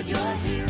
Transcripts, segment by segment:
glad you're here.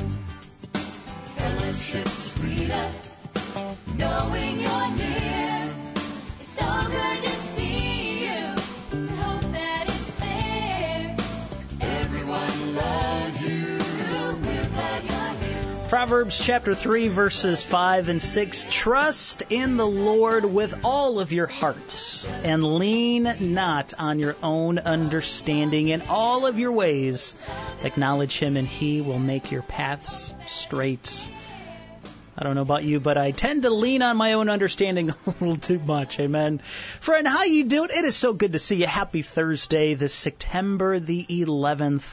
Fellowship sweeter, knowing you're near. It's so good to see you. I hope that it's clear. Everyone loves you. We're glad you're here. Proverbs chapter 3, verses 5 and 6. Trust in the Lord with all of your heart, and lean not on your own understanding. In all of your ways, acknowledge Him, and He will make your paths straight. I don't know about you, but I tend to lean on my own understanding a little too much. Amen. Friend, how you doing? It is so good to see you. Happy Thursday, this September the 11th,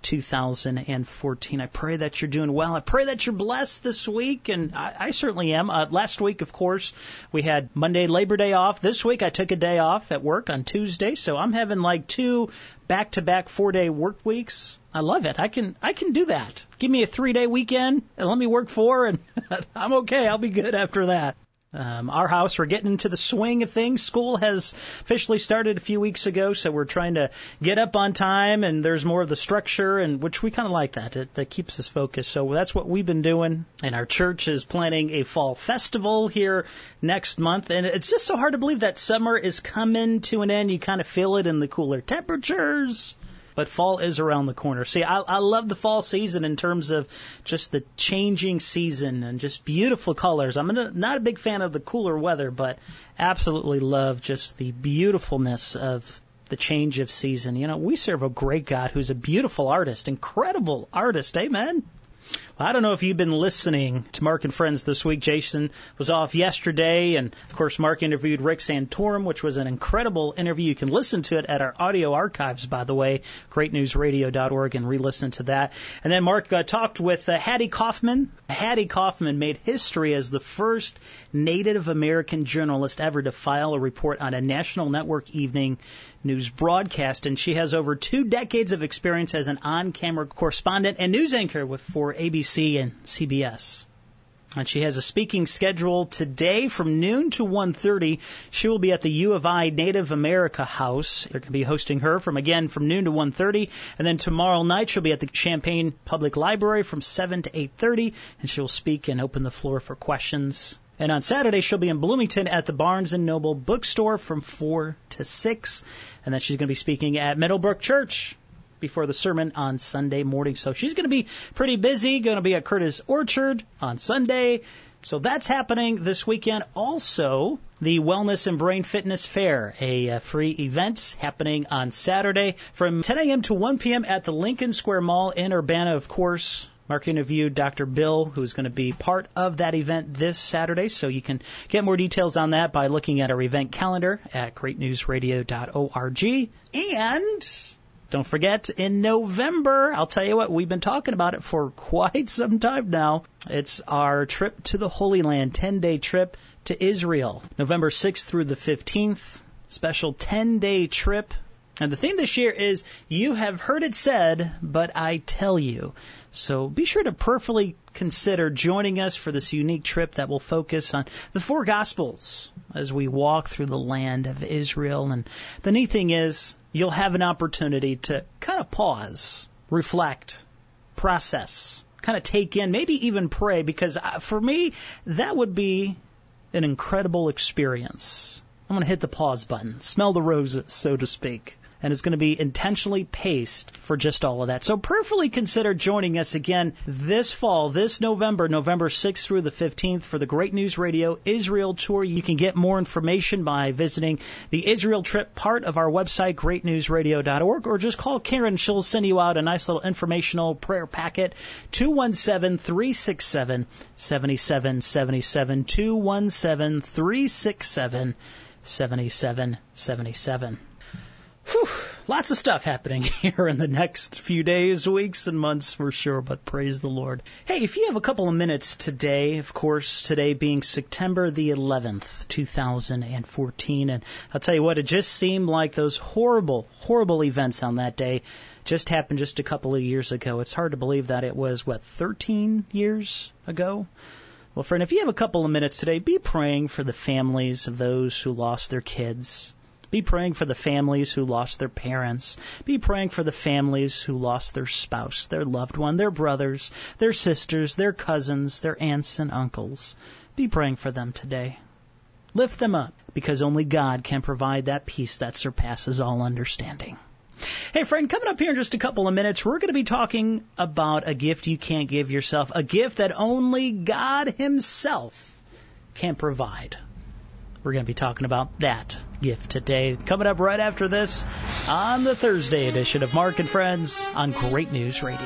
2014. I pray that you're doing well. I pray that you're blessed this week, and I certainly am. Last week, of course, we had Monday, Labor Day off. This week, I took a day off at work on Tuesday, so I'm having like 2 back-to-back 4-day work weeks. I love it. I can do that. Give me a 3-day weekend and let me work 4, and I'm okay. I'll be good after that. Our house, we're getting into the swing of things. School has officially started a few weeks ago, so we're trying to get up on time, and there's more of the structure, and which we kind of like that. That keeps us focused. So that's what we've been doing. And our church is planning a fall festival here next month, and it's just so hard to believe that summer is coming to an end. You kind of feel it in the cooler temperatures. But fall is around the corner. See, I love the fall season in terms of just the changing season and just beautiful colors. I'm not a big fan of the cooler weather, but absolutely love just the beautifulness of the change of season. You know, we serve a great God who's a beautiful artist, incredible artist. Amen. Well, I don't know if you've been listening to Mark and Friends this week. Jason was off yesterday, and, of course, Mark interviewed Rick Santorum, which was an incredible interview. You can listen to it at our audio archives, by the way, greatnewsradio.org, and re-listen to that. And then Mark talked with Hattie Kaufman. Hattie Kaufman made history as the first Native American journalist ever to file a report on a national network evening news broadcast, and she has over 2 decades of experience as an on-camera correspondent and news anchor for ABC and CBS. And she has a speaking schedule today from noon to 1:30. She will be at the U of I Native America House. They're going to be hosting her from noon to 1:30. And then tomorrow night she'll be at the Champaign Public Library from 7 to 8:30, and she will speak and open the floor for questions. And on Saturday, she'll be in Bloomington at the Barnes & Noble bookstore from 4 to 6. And then she's going to be speaking at Meadowbrook Church before the sermon on Sunday morning. So she's going to be pretty busy, going to be at Curtis Orchard on Sunday. So that's happening this weekend. Also, the Wellness and Brain Fitness Fair, a free event happening on Saturday from 10 a.m. to 1 p.m. at the Lincoln Square Mall in Urbana, of course. Mark interviewed Dr. Bill, who's going to be part of that event this Saturday. So you can get more details on that by looking at our event calendar at greatnewsradio.org. And don't forget, in November, I'll tell you what, we've been talking about it for quite some time now. It's our trip to the Holy Land, 10-day trip to Israel, November 6th through the 15th, special 10-day trip. And the theme this year is, you have heard it said, but I tell you. So be sure to prayerfully consider joining us for this unique trip that will focus on the 4 Gospels as we walk through the land of Israel. And the neat thing is, you'll have an opportunity to kind of pause, reflect, process, kind of take in, maybe even pray, because for me, that would be an incredible experience. I'm going to hit the pause button, smell the roses, so to speak. And it's going to be intentionally paced for just all of that. So prayerfully consider joining us again this fall, this November 6th through the 15th for the Great News Radio Israel Tour. You can get more information by visiting the Israel Trip part of our website, greatnewsradio.org, or just call Karen. She'll send you out a nice little informational prayer packet, 217-367-7777, 217-367-7777. Whew, lots of stuff happening here in the next few days, weeks, and months for sure, but praise the Lord. Hey, if you have a couple of minutes today, of course, today being September the 11th, 2014, and I'll tell you what, it just seemed like those horrible, horrible events on that day just happened just a couple of years ago. It's hard to believe that it was, 13 years ago? Well, friend, if you have a couple of minutes today, be praying for the families of those who lost their kids. Be praying for the families who lost their parents. Be praying for the families who lost their spouse, their loved one, their brothers, their sisters, their cousins, their aunts and uncles. Be praying for them today. Lift them up, because only God can provide that peace that surpasses all understanding. Hey, friend, coming up here in just a couple of minutes, we're going to be talking about a gift you can't give yourself, a gift that only God Himself can provide. We're going to be talking about that gift today. Coming up right after this on the Thursday edition of Mark and Friends on Great News Radio.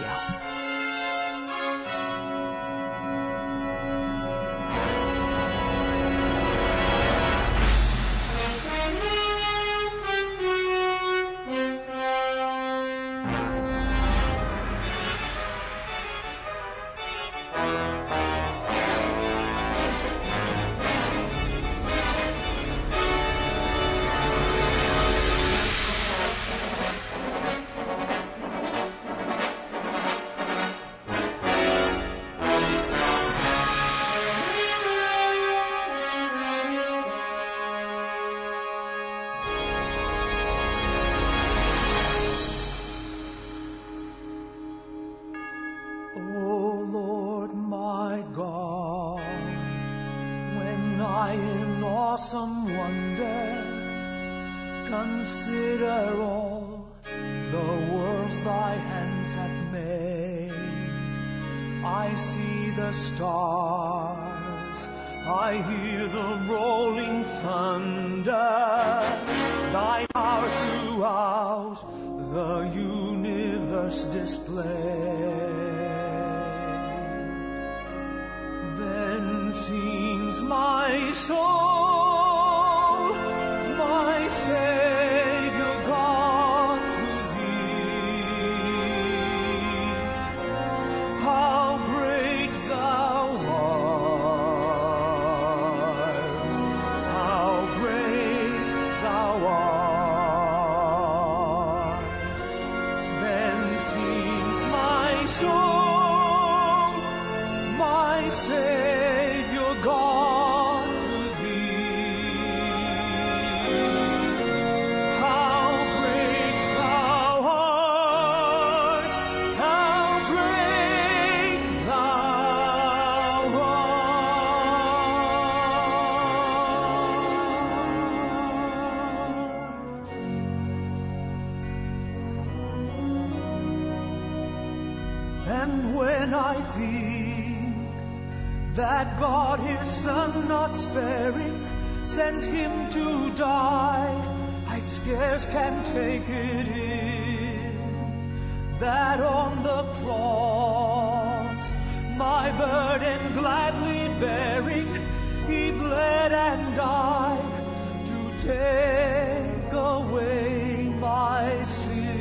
And when I think that God His Son not sparing sent Him to die, I scarce can take it in that on the cross, my burden gladly bearing, He bled and died to take away my sin.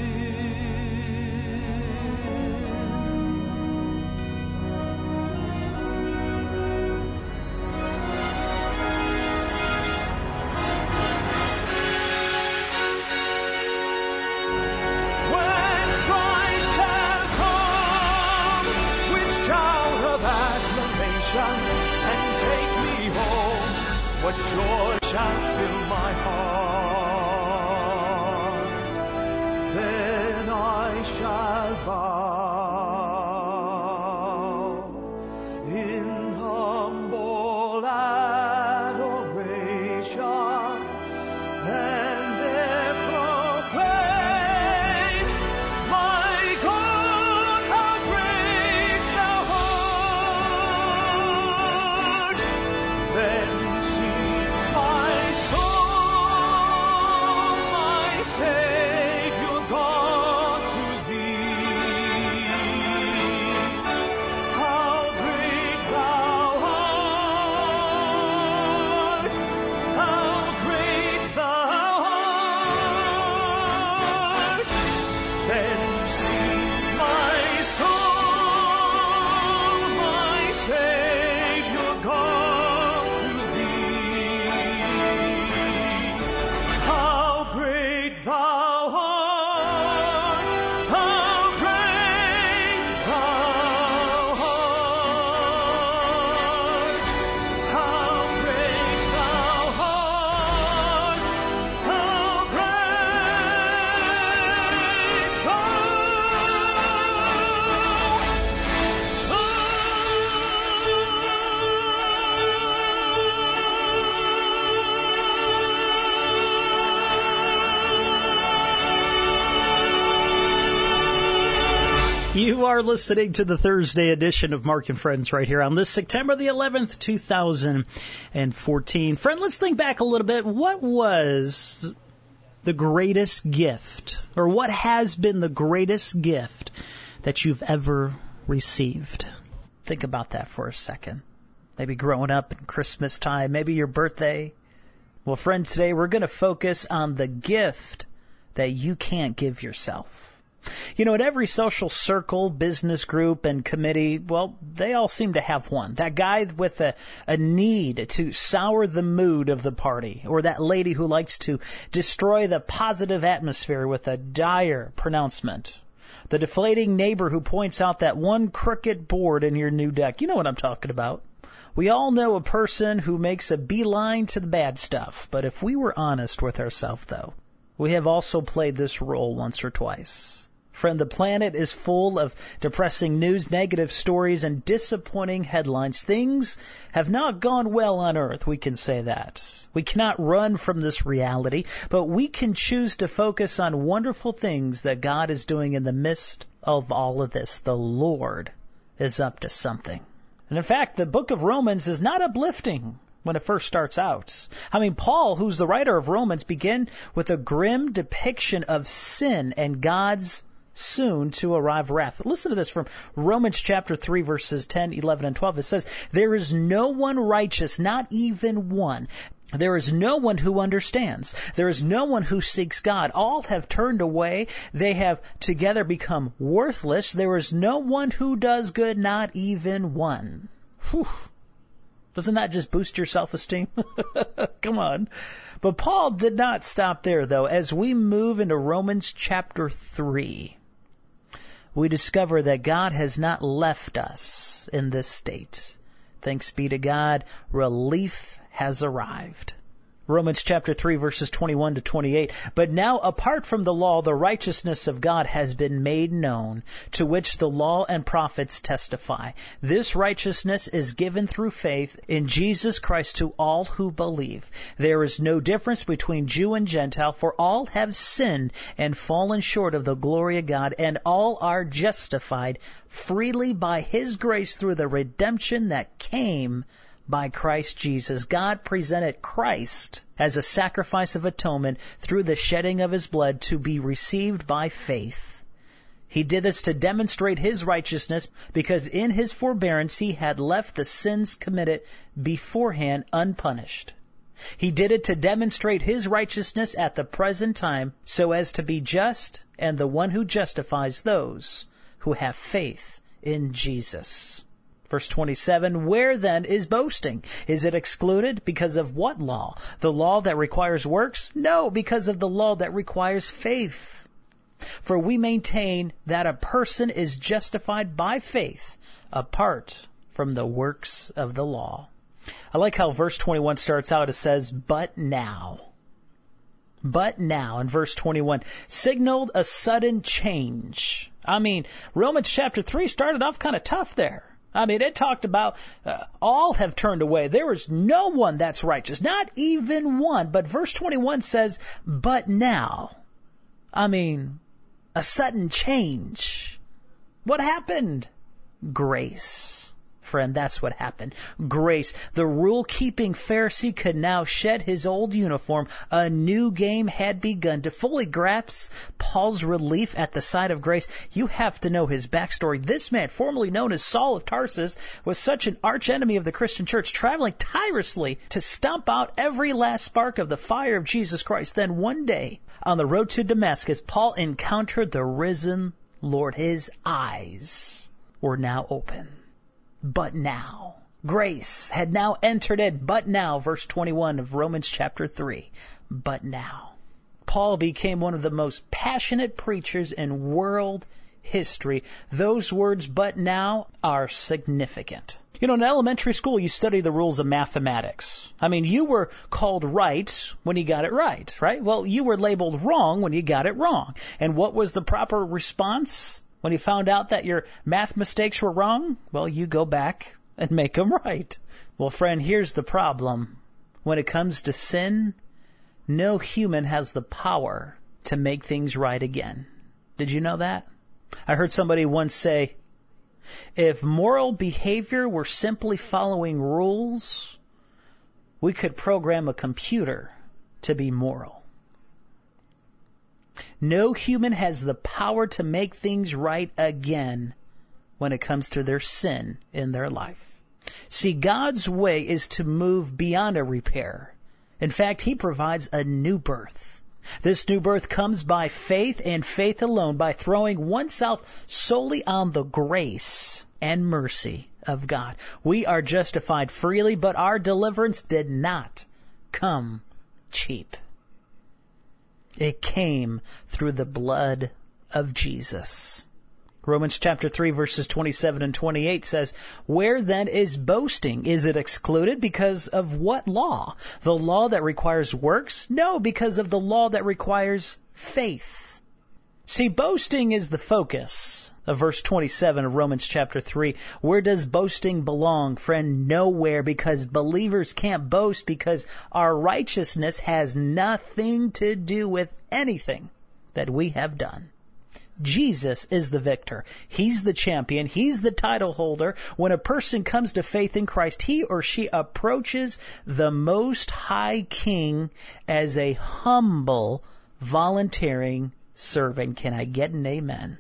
What joy shall fill my heart? Then I shall bow in humble adoration and there proclaim, my God, how great thou art. Then my soul, are listening to the Thursday edition of Mark and Friends right here on this September the 11th, 2014. Friend, let's think back a little bit. What was the greatest gift, or what has been the greatest gift that you've ever received? Think about that for a second. Maybe growing up in Christmas time, maybe your birthday. Well, friend, today we're going to focus on the gift that you can't give yourself. You know, at every social circle, business group, and committee, well, they all seem to have one. That guy with a need to sour the mood of the party, or that lady who likes to destroy the positive atmosphere with a dire pronouncement. The deflating neighbor who points out that one crooked board in your new deck. You know what I'm talking about. We all know a person who makes a beeline to the bad stuff. But if we were honest with ourselves, though, we have also played this role once or twice. Friend, the planet is full of depressing news, negative stories, and disappointing headlines. Things have not gone well on Earth, we can say that. We cannot run from this reality, but we can choose to focus on wonderful things that God is doing in the midst of all of this. The Lord is up to something. And in fact, the book of Romans is not uplifting when it first starts out. I mean, Paul, who's the writer of Romans, began with a grim depiction of sin and God's soon-to-arrive wrath. Listen to this from Romans chapter 3, verses 10, 11, and 12. It says, "There is no one righteous, not even one. There is no one who understands. There is no one who seeks God. All have turned away. They have together become worthless. There is no one who does good, not even one." Whew. Doesn't that just boost your self-esteem? Come on. But Paul did not stop there, though. As we move into Romans chapter 3, we discover that God has not left us in this state. Thanks be to God, relief has arrived. Romans chapter 3, verses 21 to 28. "But now, apart from the law, the righteousness of God has been made known, to which the law and prophets testify. This righteousness is given through faith in Jesus Christ to all who believe. There is no difference between Jew and Gentile, for all have sinned and fallen short of the glory of God, and all are justified freely by His grace through the redemption that came by Christ Jesus." God presented Christ as a sacrifice of atonement through the shedding of His blood to be received by faith. He did this to demonstrate His righteousness because in His forbearance He had left the sins committed beforehand unpunished. He did it to demonstrate His righteousness at the present time so as to be just and the one who justifies those who have faith in Jesus. Verse 27, "Where then is boasting? Is it excluded? Because of what law? The law that requires works? No, because of the law that requires faith. For we maintain that a person is justified by faith apart from the works of the law." I like how verse 21 starts out. It says, "But now." But now, in verse 21, signaled a sudden change. I mean, Romans chapter 3 started off kind of tough there. I mean, it talked about all have turned away. There is no one that's righteous, not even one. But verse 21 says, "But now." I mean, a sudden change. What happened? Grace. Friend, that's what happened. Grace. The rule-keeping Pharisee could now shed his old uniform. A new game had begun. To fully grasp Paul's relief at the sight of grace, you have to know his backstory. This man, formerly known as Saul of Tarsus, was such an archenemy of the Christian church, traveling tirelessly to stomp out every last spark of the fire of Jesus Christ. Then one day, on the road to Damascus, Paul encountered the risen Lord. His eyes were now open. But now. Grace had now entered in. But now, verse 21 of Romans chapter 3. But now. Paul became one of the most passionate preachers in world history. Those words, but now, are significant. You know, in elementary school, you study the rules of mathematics. I mean, you were called right when you got it right, right? Well, you were labeled wrong when you got it wrong. And what was the proper response? When you found out that your math mistakes were wrong, well, you go back and make them right. Well, friend, here's the problem. When it comes to sin, no human has the power to make things right again. Did you know that? I heard somebody once say, If moral behavior were simply following rules, we could program a computer to be moral. No human has the power to make things right again when it comes to their sin in their life. See, God's way is to move beyond a repair. In fact, He provides a new birth. This new birth comes by faith and faith alone, by throwing oneself solely on the grace and mercy of God. We are justified freely, but our deliverance did not come cheap. It came through the blood of Jesus. Romans chapter 3 verses 27 and 28 says, "Where then is boasting? Is it excluded? Because of what law? The law that requires works? No, because of the law that requires faith." See, boasting is the focus of verse 27 of Romans chapter 3. Where does boasting belong? Friend, nowhere, because believers can't boast because our righteousness has nothing to do with anything that we have done. Jesus is the victor. He's the champion. He's the title holder. When a person comes to faith in Christ, he or she approaches the Most High King as a humble, volunteering servant. Can I get an amen?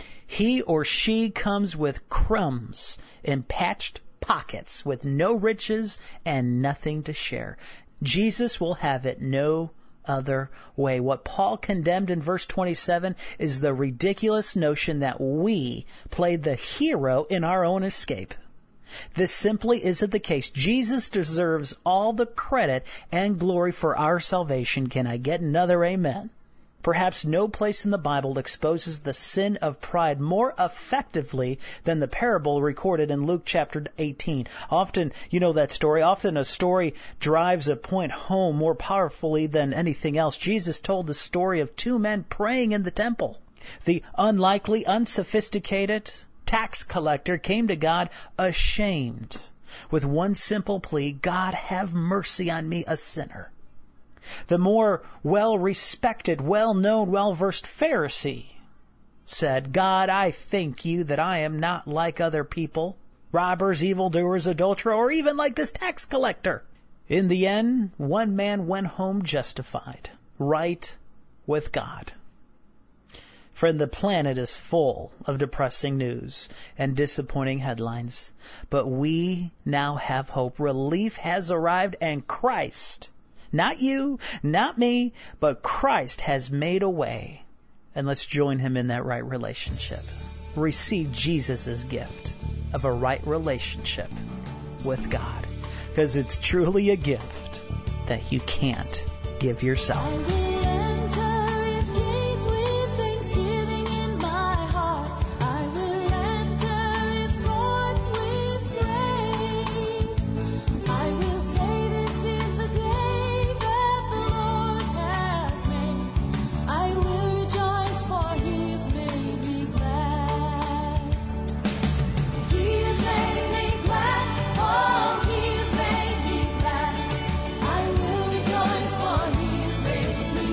He or she comes with crumbs in patched pockets, with no riches and nothing to share. Jesus will have it no other way. What Paul condemned in verse 27 is the ridiculous notion that we played the hero in our own escape. This simply isn't the case. Jesus deserves all the credit and glory for our salvation. Can I get another amen? Perhaps no place in the Bible exposes the sin of pride more effectively than the parable recorded in Luke chapter 18. Often, you know that story, often a story drives a point home more powerfully than anything else. Jesus told the story of two men praying in the temple. The unlikely, unsophisticated tax collector came to God ashamed with one simple plea, "God, have mercy on me, a sinner." The more well-respected, well-known, well-versed Pharisee said, "God, I thank you that I am not like other people, robbers, evildoers, adulterers, or even like this tax collector." In the end, one man went home justified, right with God. Friend, the planet is full of depressing news and disappointing headlines, but we now have hope. Relief has arrived, and Christ, not you, not me, but Christ has made a way. And let's join Him in that right relationship. Receive Jesus' gift of a right relationship with God, because it's truly a gift that you can't give yourself. I will enter His gates with thanksgiving in my heart. I will enter His courts with praise. I will say this is the day that the Lord has made. I will rejoice, for He has made me glad. He has made me glad. Oh, He has made me glad. I will rejoice, for He has made me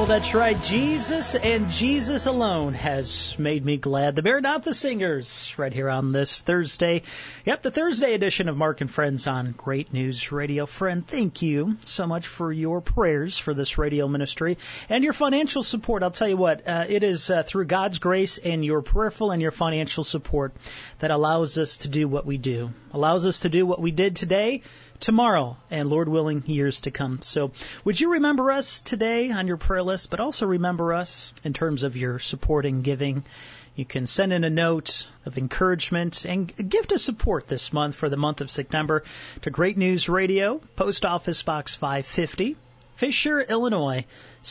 That's right. Jesus and Jesus alone has made me glad. The Maranatha Singers right here on this Thursday. Yep, the Thursday edition of Mark and Friends on Great News Radio. Friend, thank you so much for your prayers for this radio ministry and your financial support. I'll tell you what, it is through God's grace and your prayerful and your financial support that allows us to do what we do. Allows us to do what we did today, tomorrow, and Lord willing, years to come. So would you remember us today on your prayer list, but also remember us in terms of your supporting giving? You can send in a note of encouragement and a gift of support this month for the month of September to Great News Radio, Post Office Box 550, Fisher, Illinois,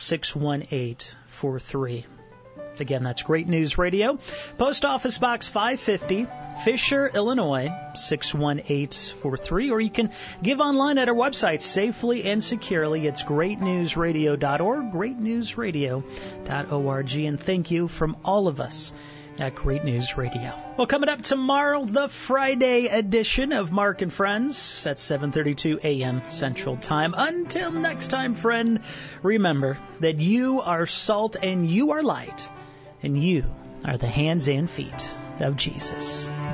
61843. Again, that's Great News Radio, Post Office Box 550, Fisher, Illinois, 61843. Or you can give online at our website safely and securely. It's greatnewsradio.org, greatnewsradio.org. And thank you from all of us at Great News Radio. Well, coming up tomorrow, the Friday edition of Mark and Friends at 7:32 a.m. Central Time. Until next time, friend, remember that you are salt and you are light, and you are the hands and feet of Jesus.